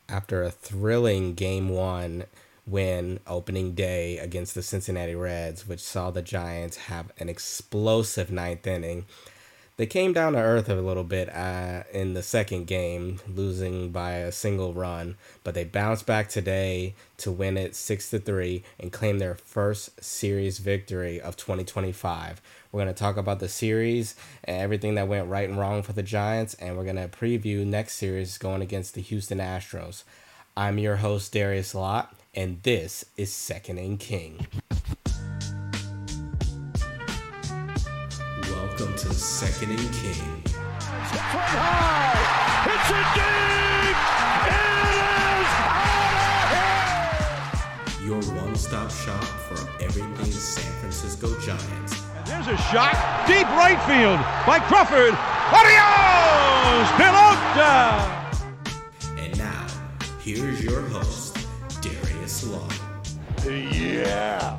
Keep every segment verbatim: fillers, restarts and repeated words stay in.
after a thrilling game one win opening day against the Cincinnati Reds, which saw the Giants have an explosive ninth inning. They came down to earth a little bit uh, in the second game, losing by a single run, but they bounced back today to win it six to three and claim their first series victory of twenty twenty-five. We're going to talk about the series and everything that went right and wrong for the Giants, and we're going to preview next series going against the Houston Astros. I'm your host, Darius Lott, and this is Second and King. Welcome to Second and King. From high, it's a deep, it is out of here! Your one-stop shop for everything San Francisco Giants. And there's a shot, deep right field by Crawford. Adios, pelota! And now, here's your host, Darius Law. Yeah.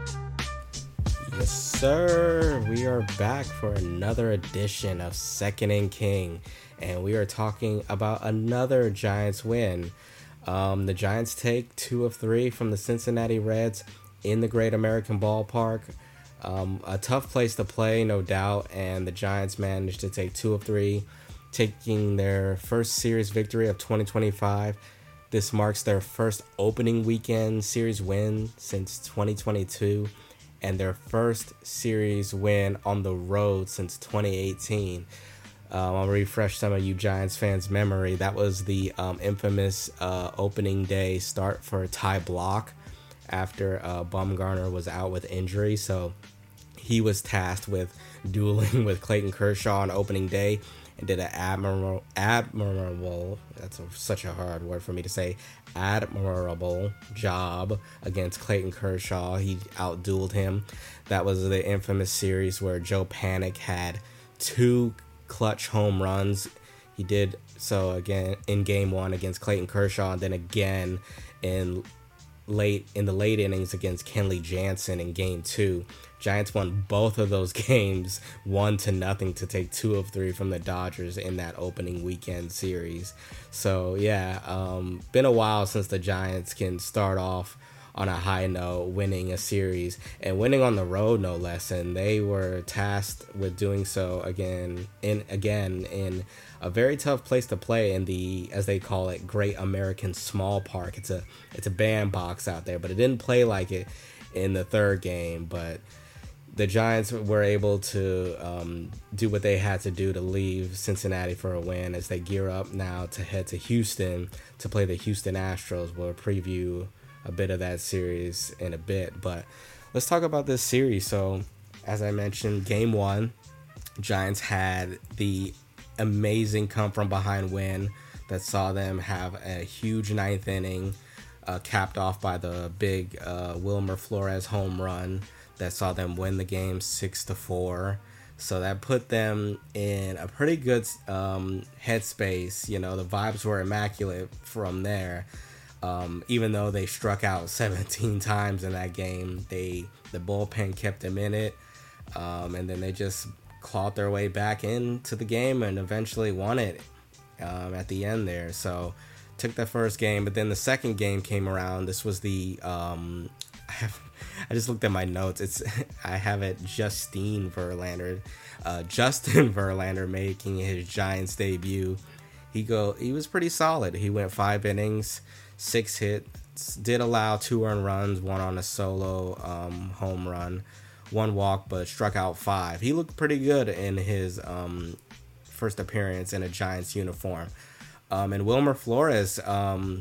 Yes, sir. We are back for another edition of Second and King, and we are talking about another Giants win. Um, the Giants take two of three from the Cincinnati Reds in the Great American Ballpark. Um, a tough place to play, no doubt, and the Giants managed to take two of three, taking their first series victory of twenty twenty-five. This marks their first opening weekend series win since twenty twenty-two. And their first series win on the road since twenty eighteen. Um, I'll refresh some of you Giants fans' memory. That was the um, infamous uh, opening day start for Ty Block after uh, Bumgarner was out with injury. So he was tasked with dueling with Clayton Kershaw on opening day and did an admirable, admirable, that's a, such a hard word for me to say, admirable job against Clayton Kershaw. He outdueled him. That was the infamous series where Joe Panic had two clutch home runs. He did so again in game one against Clayton Kershaw, and then again in late in the late innings against Kenley Jansen in game two. Giants won both of those games one to nothing to take two of three from the Dodgers in that opening weekend series. So yeah, um, been a while since the Giants can start off on a high note, winning a series and winning on the road, no less. And they were tasked with doing so again in again in a very tough place to play in the, as they call it, Great American Small Park. It's a it's a bandbox out there, but it didn't play like it in the third game. But the Giants were able to um, do what they had to do to leave Cincinnati for a win as they gear up now to head to Houston to play the Houston Astros. We'll preview a bit of that series in a bit, but let's talk about this series. So, as I mentioned, game one, Giants had the amazing come from behind win that saw them have a huge ninth inning, uh, capped off by the big uh, Wilmer Flores home run that saw them win the game six to four. So that put them in a pretty good um, headspace. You know, the vibes were immaculate from there. Um, even though they struck out seventeen times in that game, they the bullpen kept them in it, um, and then they just clawed their way back into the game and eventually won it um, at the end there. So took the first game, but then the second game came around. This was the um, I have I just looked at my notes. It's I have it Justine Verlander, uh, Justin Verlander making his Giants debut. He go he was pretty solid. He went five innings, six hits, did allow two earned runs, one on a solo um, home run, one walk, but struck out five. He looked pretty good in his um, first appearance in a Giants uniform. Um, and Wilmer Flores, um,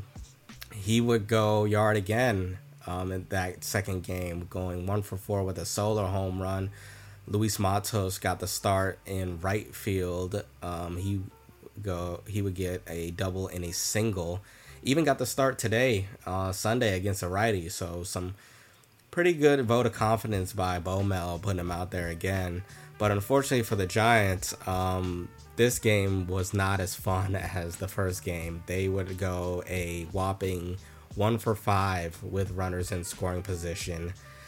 he would go yard again um, in that second game, going one for four with a solo home run. Luis Matos got the start in right field. Um, he go he would get a double and a single. Even got the start today, uh, Sunday, against a righty. So some pretty good vote of confidence by Bomel putting him out there again. But unfortunately for the Giants, um, this game was not as fun as the first game. They would go a whopping one for five with runners in scoring position.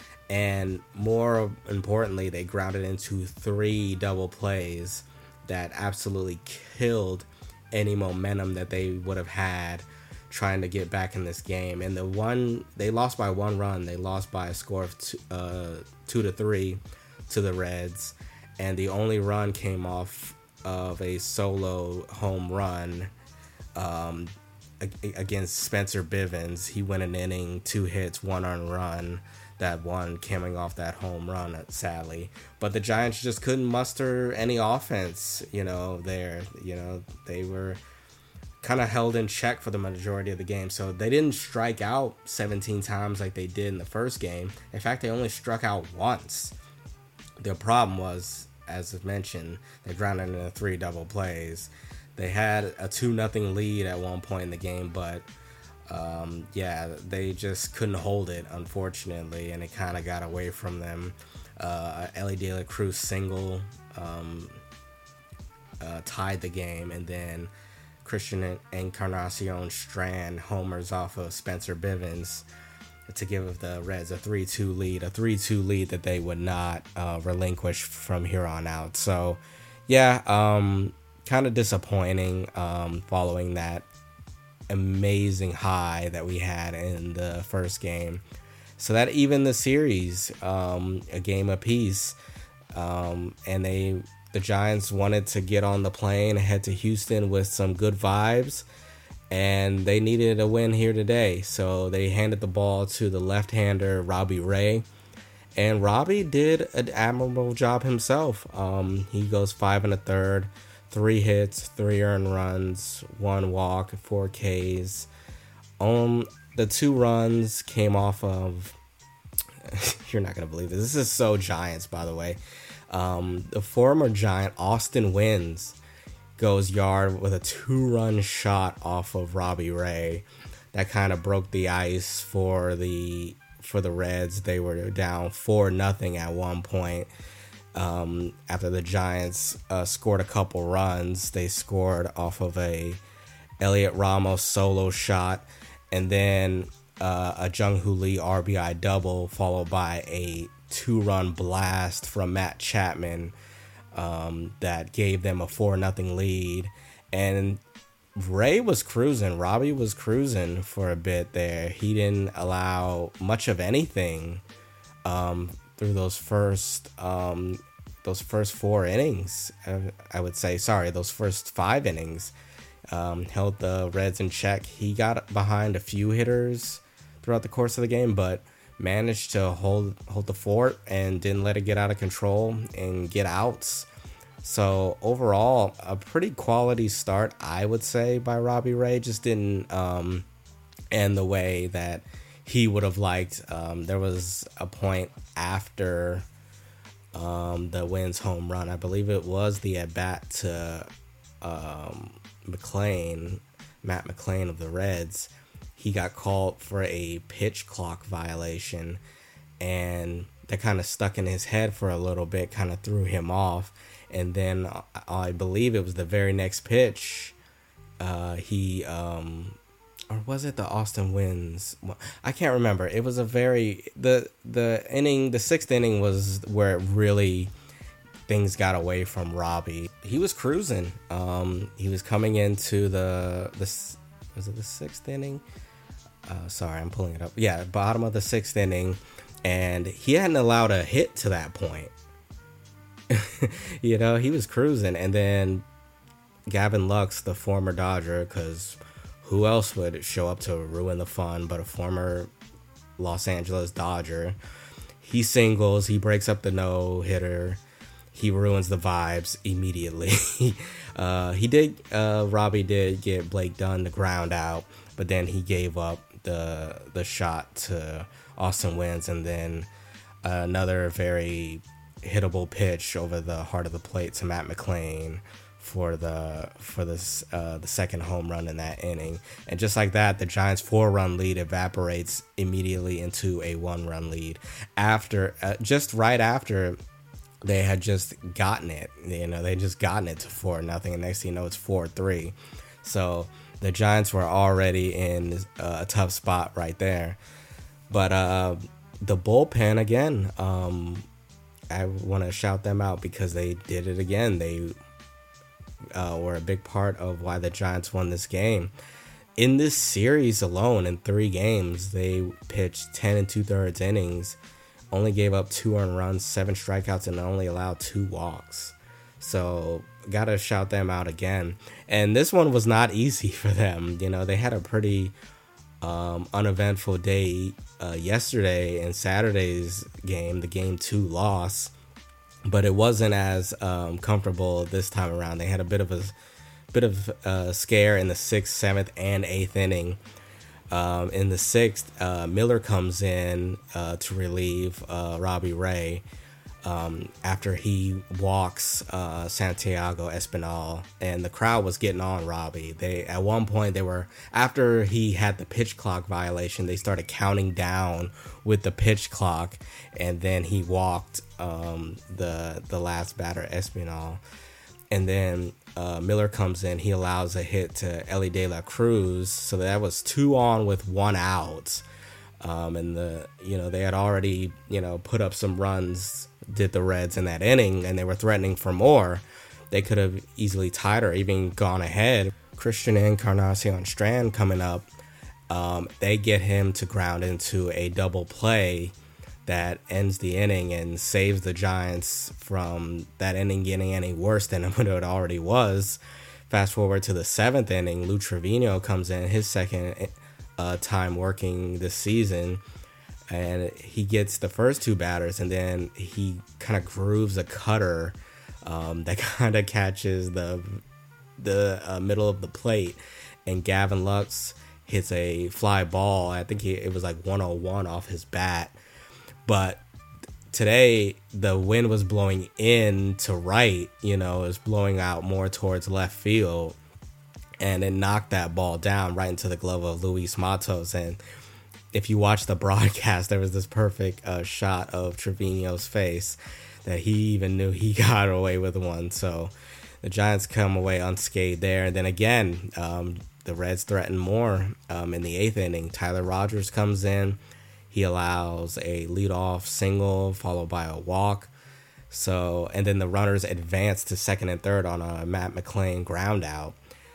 And more importantly, they grounded into three double plays that absolutely killed any momentum that they would have had trying to get back in this game. And the one they lost by one run. They lost by a score of two, uh, two to three to the Reds, and the only run came off of a solo home run um, against Spencer Bivens. He went an inning, two hits, one earned run. That one coming off that home run, sadly. But the Giants just couldn't muster any offense, you know, there. You know, they were kind of held in check for the majority of the game. So they didn't strike out seventeen times like they did in the first game. In fact, they only struck out once. The problem was, as mentioned, they grounded into three double plays. They had a two nothing lead at one point in the game, but Um, yeah, they just couldn't hold it, unfortunately, and it kind of got away from them. Uh, Ellie De La Cruz single um, uh, tied the game, and then Christian Encarnacion Strand homers off of Spencer Bivens to give the Reds a three two lead, a three two lead that they would not uh, relinquish from here on out. So, yeah, um, kind of disappointing um, following that amazing high that we had in the first game. So that evened the series, um, a game apiece. Um, and they, the Giants wanted to get on the plane, head to Houston with some good vibes, and they needed a win here today. So they handed the ball to the left-hander, Robbie Ray. And Robbie did an admirable job himself. Um, he goes five and a third. Three hits, three earned runs, one walk, four Ks. Um, the two runs came off of, you're not going to believe this. This is so Giants, by the way. Um, the former Giant, Austin Wynns, goes yard with a two-run shot off of Robbie Ray. That kind of broke the ice for the for the Reds. They were down four nothing at one point. Um, after the Giants uh, scored a couple runs, they scored off of a Elliot Ramos solo shot, and then uh, a Jung-Hoo Lee R B I double, followed by a two-run blast from Matt Chapman um, that gave them a four nothing lead. And Ray was cruising. Robbie was cruising for a bit there. He didn't allow much of anything um, through those first um, those first four innings. I would say, sorry, those first five innings. Um, held the Reds in check. He got behind a few hitters throughout the course of the game, but managed to hold hold the fort and didn't let it get out of control and get outs. So overall, a pretty quality start, I would say, by Robbie Ray. Just didn't um, end the way that he would have liked. Um, there was a point after um, the Wynns home run. I believe it was the at-bat to um, McLain, Matt McLain of the Reds. He got called for a pitch clock violation, and that kind of stuck in his head for a little bit, kind of threw him off. And then I believe it was the very next pitch, uh, he, um, or was it the Austin Wynns? I can't remember. It was a very, the the inning, the sixth inning was where it really, things got away from Robbie. He was cruising. Um, he was coming into the, the was it the sixth inning? Uh, sorry, I'm pulling it up. Yeah, bottom of the sixth inning. And he hadn't allowed a hit to that point. You know, he was cruising. And then Gavin Lux, the former Dodger, because who else would show up to ruin the fun but a former Los Angeles Dodger? He singles, he breaks up the no-hitter, he ruins the vibes immediately. uh, he did, uh, Robbie did get Blake Dunn to ground out, but then he gave up the the shot to Austin Wynns, and then uh, another very hittable pitch over the heart of the plate to Matt McLain for the for this uh, the second home run in that inning. And just like that, the Giants' four-run lead evaporates immediately into a one-run lead after uh, just right after they had just gotten it. You know, they just gotten it to four nothing, and next thing you know, it's four three. So the Giants were already in uh, a tough spot right there. But uh, the bullpen again. Um, I want to shout them out because they did it again. They uh, were a big part of why the Giants won this game. in this series alone, in three games, they pitched ten and two thirds innings, only gave up two earned runs, seven strikeouts, and only allowed two walks. So gotta shout them out again. And this one was not easy for them. You know, they had a pretty um, uneventful day uh, yesterday in Saturday's game, the game two loss. But it wasn't as um, comfortable this time around. They had a bit of a bit of a scare in the sixth, seventh, and eighth inning. Um, in the sixth, uh, Miller comes in uh, to relieve uh, Robbie Ray um, after he walks uh, Santiago Espinal, and the crowd was getting on Robbie. They at one point they were after he had the pitch clock violation. They started counting down with the pitch clock, and then he walked um, the the last batter Espinal, and then uh, Miller comes in. He allows a hit to Elly De La Cruz, so that was two on with one out. Um, and the you know they had already you know put up some runs, did the Reds in that inning, and they were threatening for more. They could have easily tied or even gone ahead. Christian Encarnacion Strand coming up, um, they get him to ground into a double play that ends the inning and saves the Giants from that inning getting any worse than what it already was. Fast forward to the seventh inning, Lou Trevino comes in, his second uh, time working this season, and he gets the first two batters, and then he kind of grooves a cutter um, that kind of catches the the uh, middle of the plate, and Gavin Lux hits a fly ball. I think he, it was like one oh one off his bat. But today, the wind was blowing in to right, you know, it was blowing out more towards left field, and it knocked that ball down right into the glove of Luis Matos. And if you watch the broadcast, there was this perfect uh, shot of Trevino's face that he even knew he got away with one. So the Giants come away unscathed there. And then again, um, the Reds threaten more um, in the eighth inning. Tyler Rogers comes in. He allows a leadoff single followed by a walk. So, and then the runners advance to second and third on a Matt McLain ground out.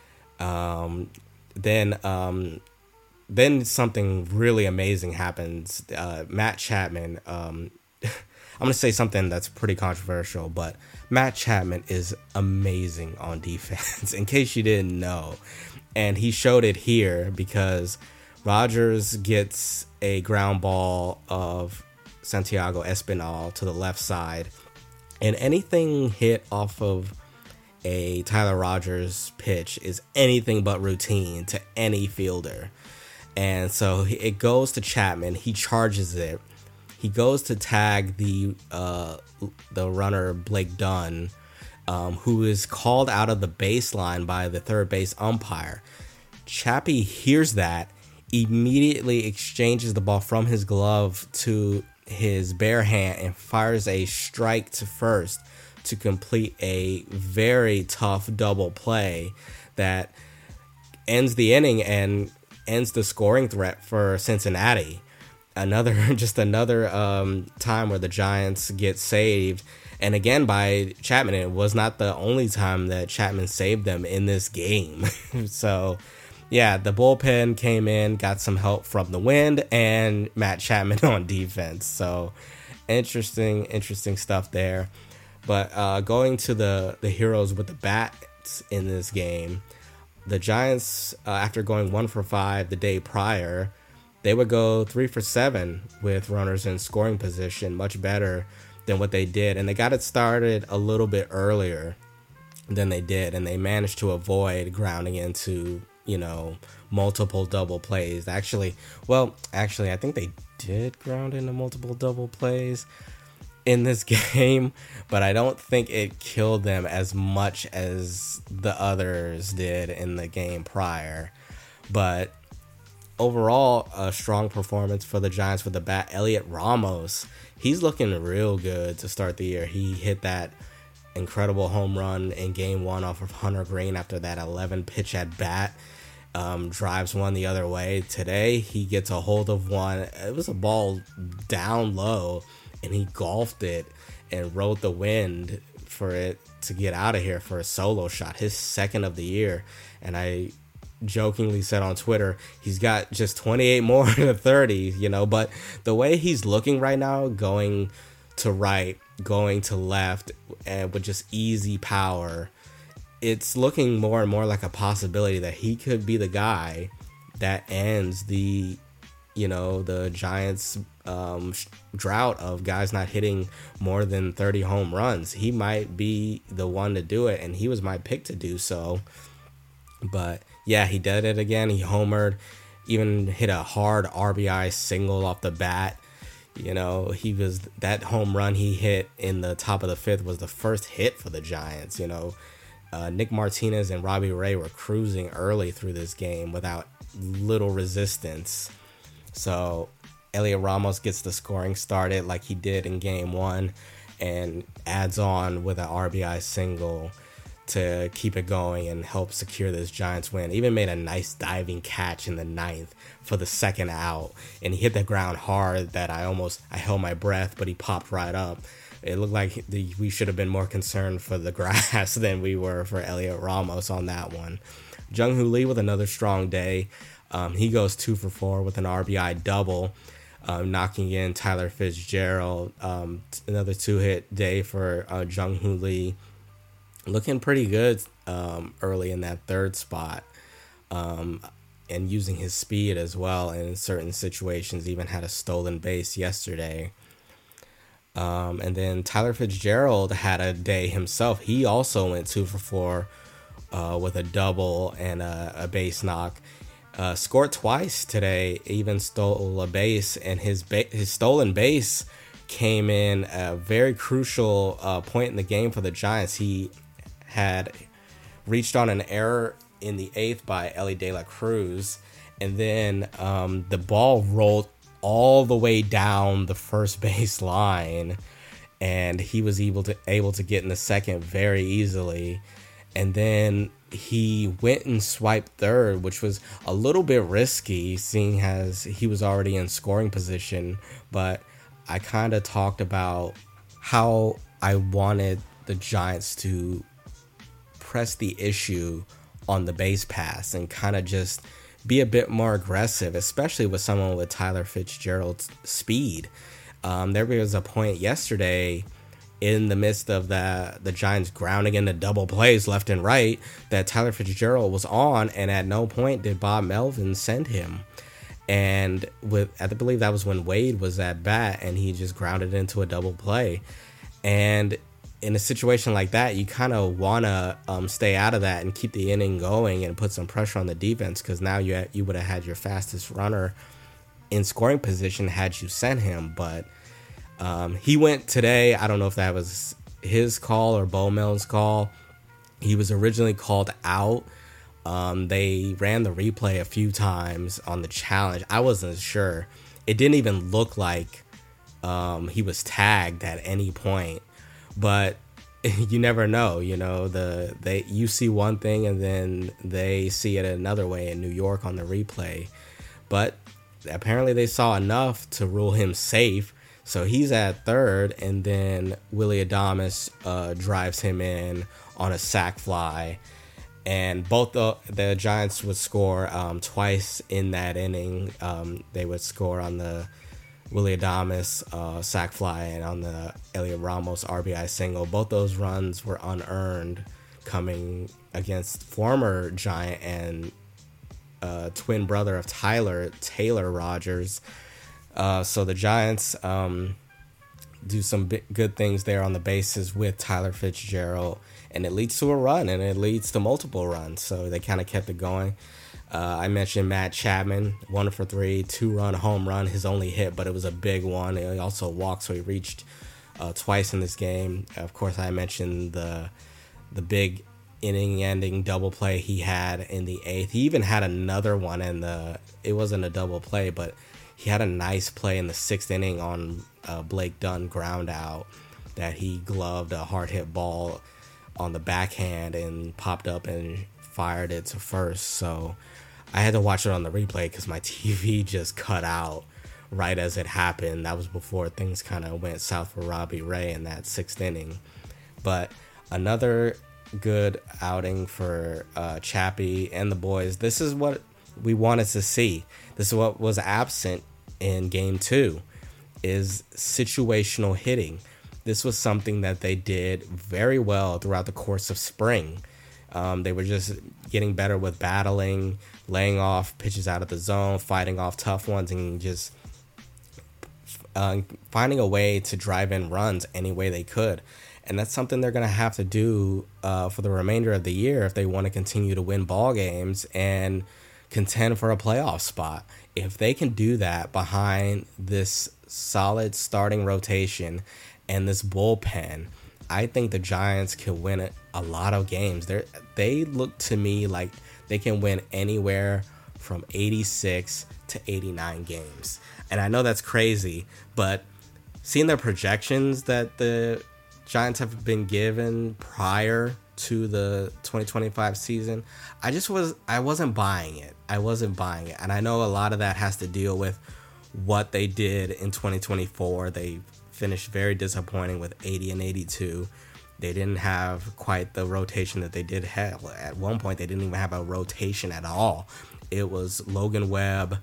Um, then, um, then something really amazing happens. Uh, Matt Chapman, um, I'm going to say something that's pretty controversial, but Matt Chapman is amazing on defense, in case you didn't know. And he showed it here because Rogers gets a ground ball of Santiago Espinal to the left side, and anything hit off of a Tyler Rogers pitch is anything but routine to any fielder. And so it goes to Chapman. He charges it. He goes to tag the uh, the runner Blake Dunn, um, who is called out of the baseline by the third base umpire. Chappie hears that, immediately exchanges the ball from his glove to his bare hand and fires a strike to first to complete a very tough double play that ends the inning and ends the scoring threat for Cincinnati. Another, just another um, time where the Giants get saved, and again by Chapman. It was not the only time that Chapman saved them in this game. So yeah, the bullpen came in, got some help from the wind, and Matt Chapman on defense. So interesting, interesting stuff there. But uh, going to the, the heroes with the bats in this game, the Giants, uh, after going one for five the day prior, they would go three for seven with runners in scoring position, much better than what they did. And they got it started a little bit earlier than they did, and they managed to avoid grounding into, you know, multiple double plays. Actually, well, actually, I think they did ground into multiple double plays in this game, but I don't think it killed them as much as the others did in the game prior. But overall, a strong performance for the Giants with the bat. Elliot Ramos, he's looking real good to start the year. He hit that incredible home run in game one off of Hunter Green after that eleven pitch at bat. Um, drives one the other way. Today, he gets a hold of one. It was a ball down low, and he golfed it and rode the wind for it to get out of here for a solo shot, his second of the year. And I jokingly said on Twitter, he's got just twenty-eight more to thirty, you know, but the way he's looking right now, going to right, going to left, and with just easy power, it's looking more and more like a possibility that he could be the guy that ends the, you know, the Giants um, drought of guys not hitting more than thirty home runs. He might be the one to do it, and he was my pick to do so. But yeah, he did it again. He homered, even hit a hard R B I single off the bat. You know, he was, that home run he hit in the top of the fifth was the first hit for the Giants. You know, uh, Nick Martinez and Robbie Ray were cruising early through this game without little resistance. So Elliot Ramos gets the scoring started like he did in game one and adds on with an R B I single to keep it going and help secure this Giants win. Even made a nice diving catch in the ninth for the second out, and he hit the ground hard that I almost, I held my breath, but he popped right up. It looked like the, we should have been more concerned for the grass than we were for Elliot Ramos on that one. Jung-Hoo Lee with another strong day. Um, he goes two for four with an R B I double, um, knocking in Tyler Fitzgerald. Um, another two-hit day for uh, Jung-Hoo Lee. Looking pretty good um, early in that third spot, um, and using his speed as well in certain situations. Even had a stolen base yesterday. Um, and then Tyler Fitzgerald had a day himself. He also went two for four uh, with a double and a, a base knock. Uh, scored twice today. Even stole a base, and his ba- his stolen base came in a very crucial uh, point in the game for the Giants. He had reached on an error in the eighth by Elly De La Cruz, and then um, the ball rolled all the way down the first base line, and he was able to able to get in the second very easily. And then he went and swiped third, which was a little bit risky, seeing as he was already in scoring position. But I kind of talked about how I wanted the Giants to press the issue on the base pass and kind of just be a bit more aggressive, especially with someone with Tyler Fitzgerald's speed. Um, there was a point yesterday in the midst of the the Giants grounding into double plays left and right that Tyler Fitzgerald was on, and at no point did Bob Melvin send him. And with, I believe that was when Wade was at bat, and he just grounded into a double play. And in a situation like that, you kind of want to um, stay out of that and keep the inning going and put some pressure on the defense, because now you you would have had your fastest runner in scoring position had you sent him. But um, he went today. I don't know if that was his call or Bowmel's call. He was originally called out. Um, they ran the replay a few times on the challenge. I wasn't sure. It didn't even look like um, he was tagged at any point. But you never know, you know, the they you see one thing and then they see it another way in New York on the replay. But apparently they saw enough to rule him safe. So he's at third, and then Willy Adames uh, drives him in on a sac fly. And both the, the Giants would score um, twice in that inning. Um, they would score on the Willy Adames uh, sac fly and on the Elliot Ramos R B I single. Both those runs were unearned, coming against former Giant and uh, twin brother of Tyler, Taylor Rogers. Uh, so the Giants um, do some b- good things there on the bases with Tyler Fitzgerald, and it leads to a run, and it leads to multiple runs. So they kind of kept it going. Uh, I mentioned Matt Chapman, one for three, two-run home run, his only hit, but it was a big one. He also walked, so he reached uh, twice in this game. Of course, I mentioned the the big inning-ending double play he had in the eighth. He even had another one in the, it wasn't a double play, but he had a nice play in the sixth inning on uh, Blake Dunn ground out that he gloved a hard-hit ball on the backhand and popped up and fired it to first. So I had to watch it on the replay because my T V just cut out right as it happened. That was before things kind of went south for Robbie Ray in that sixth inning. But another good outing for uh, Chappie and the boys. This is what we wanted to see. This is what was absent in game two, is situational hitting. This was something that they did very well throughout the course of spring. Um, they were just getting better with battling, laying off pitches out of the zone, fighting off tough ones, and just uh, finding a way to drive in runs any way they could. And that's something they're going to have to do uh, for the remainder of the year if they want to continue to win ball games and contend for a playoff spot. If they can do that behind this solid starting rotation and this bullpen, I think the Giants can win a lot of games. They they look to me like they can win anywhere from eighty-six to eighty-nine games. And I know that's crazy, but seeing the projections that the Giants have been given prior to the twenty twenty-five season, I just was I wasn't buying it. I wasn't buying it. And I know a lot of that has to deal with what they did in twenty twenty-four. They finished very disappointing with eighty and eighty-two. They didn't have quite the rotation that they did have. At one point, they didn't even have a rotation at all. It was Logan Webb,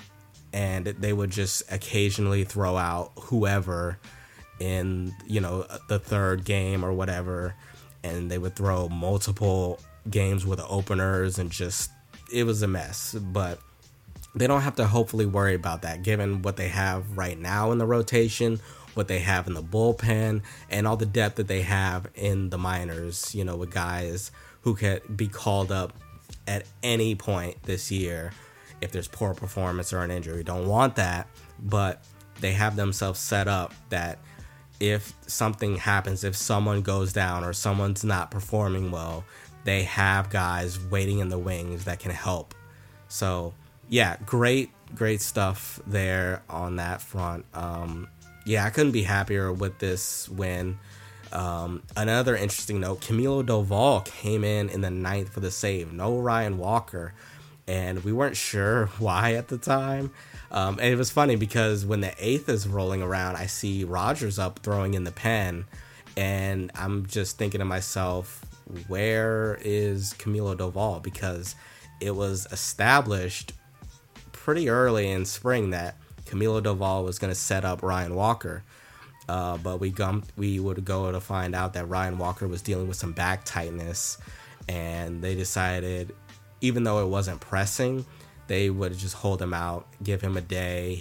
and they would just occasionally throw out whoever in, you know, the third game or whatever, and they would throw multiple games with openers, and just, it was a mess. But they don't have to hopefully worry about that, given what they have right now in the rotation, what they have in the bullpen, and all the depth that they have in the minors, you know, with guys who can be called up at any point this year if there's poor performance or an injury. Don't want that, but they have themselves set up that if something happens, if someone goes down or someone's not performing well, they have guys waiting in the wings that can help. So, yeah, great, great stuff there on that front. Um, yeah, I couldn't be happier with this win. Um, another interesting note, Camilo Doval came in in the ninth for the save. No Ryan Walker, and we weren't sure why at the time. Um, and it was funny because when the eighth is rolling around, I see Rogers up throwing in the pen, and I'm just thinking to myself, where is Camilo Doval? Because it was established pretty early in spring that Camilo Doval was going to set up Ryan Walker. Uh, but we gum- we would go to find out that Ryan Walker was dealing with some back tightness, and they decided, even though it wasn't pressing, they would just hold him out, give him a day,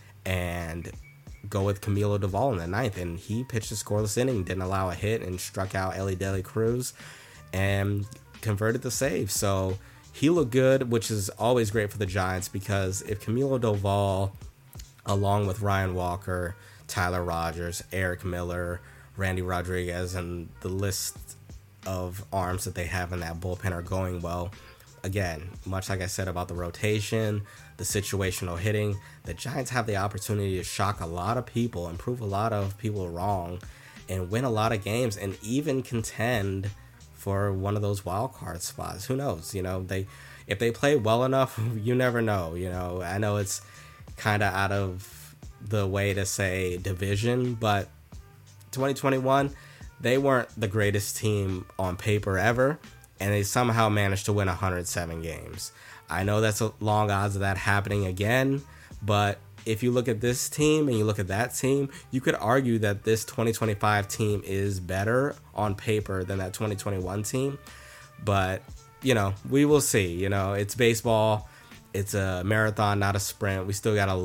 and go with Camilo Doval in the ninth. And he pitched a scoreless inning, didn't allow a hit, and struck out Elly De La Cruz and converted the save. So he looked good, which is always great for the Giants, because if Camilo Doval, along with Ryan Walker, Tyler Rogers, Eric Miller, Randy Rodriguez, and the list of arms that they have in that bullpen are going well, again, much like I said about the rotation, the situational hitting, the Giants have the opportunity to shock a lot of people and prove a lot of people wrong and win a lot of games and even contend for one of those wild card spots. Who knows? You know, they if they play well enough, you never know. You know, I know it's kind of out of the way to say division, but twenty twenty-one, they weren't the greatest team on paper ever, and they somehow managed to win one hundred seven games. I know that's a long odds of that happening again, but if you look at this team and you look at that team, you could argue that this twenty twenty-five team is better on paper than that twenty twenty-one team. But, you know, we will see. You know, it's baseball. It's a marathon, not a sprint. We still got a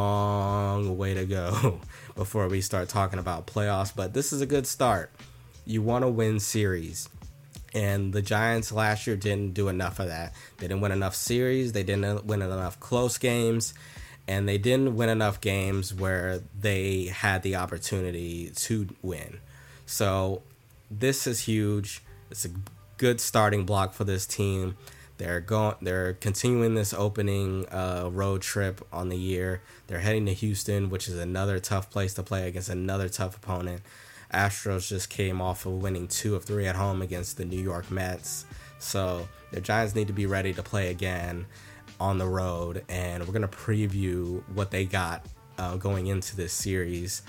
long way to go before we start talking about playoffs, but this is a good start. You want to win series, and the Giants last year didn't do enough of that. They didn't win enough series, they didn't win enough close games, and they didn't win enough games where they had the opportunity to win. So this is huge. It's a good starting block for this team. They're going. They're continuing this opening uh, road trip on the year. They're heading to Houston, which is another tough place to play against another tough opponent. Astros just came off of winning two of three at home against the New York Mets. So the Giants need to be ready to play again on the road, and we're going to preview what they got uh, going into this series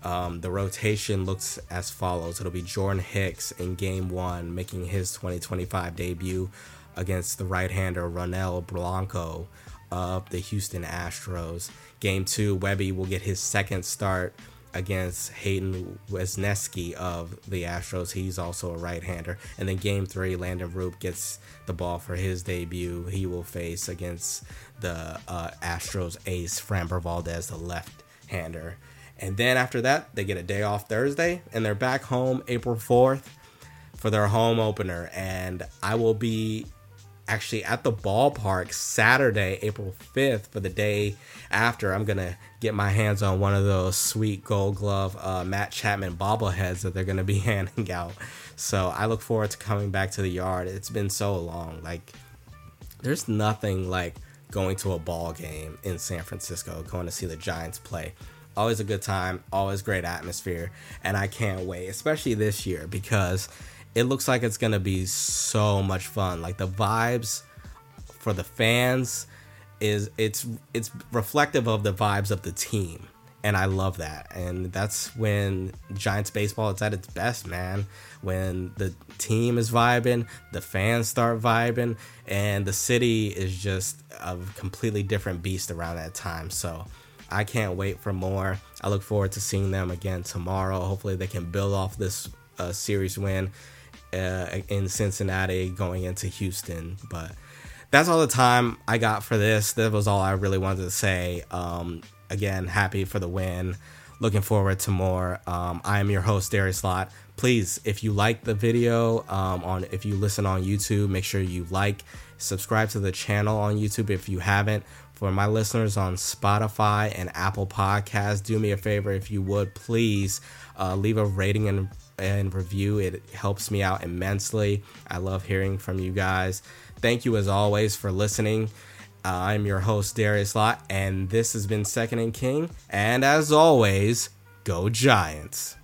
Um, the rotation looks as follows. It'll be Jordan Hicks in game one, making his twenty twenty-five debut against the right-hander Ronel Blanco of the Houston Astros. Game two, Webby will get his second start against Hayden Wesneski of the Astros. He's also a right-hander. And then game three, Landon Roop gets the ball for his debut. He will face against the uh, Astros ace, Framber Valdez, the left-hander. And then after that, they get a day off Thursday, and they're back home April fourth for their home opener. And I will be actually at the ballpark Saturday, April fifth, for the day after. I'm going to get my hands on one of those sweet Gold Glove uh, Matt Chapman bobbleheads that they're going to be handing out. So I look forward to coming back to the yard. It's been so long. Like, there's nothing like going to a ball game in San Francisco, going to see the Giants play. Always a good time, always great atmosphere, and I can't wait, especially this year, because it looks like it's going to be so much fun. Like, the vibes for the fans is it's it's reflective of the vibes of the team, and I love that. And that's when Giants baseball is at its best, man. When the team is vibing, the fans start vibing, and the city is just a completely different beast around that time. So I can't wait for more. I look forward to seeing them again tomorrow. Hopefully they can build off this uh, series win uh, in Cincinnati going into Houston. But that's all the time I got for this. That was all I really wanted to say. Um, again, happy for the win. Looking forward to more. Um, I am your host, Darius Lott. Please, if you like the video, um, on if you listen on YouTube, make sure you like, subscribe to the channel on YouTube if you haven't. For my listeners on Spotify and Apple Podcasts, do me a favor, if you would, please uh, leave a rating and, and review. It helps me out immensely. I love hearing from you guys. Thank you, as always, for listening. Uh, I'm your host, Darius Lott, and this has been Second and King. And as always, go Giants.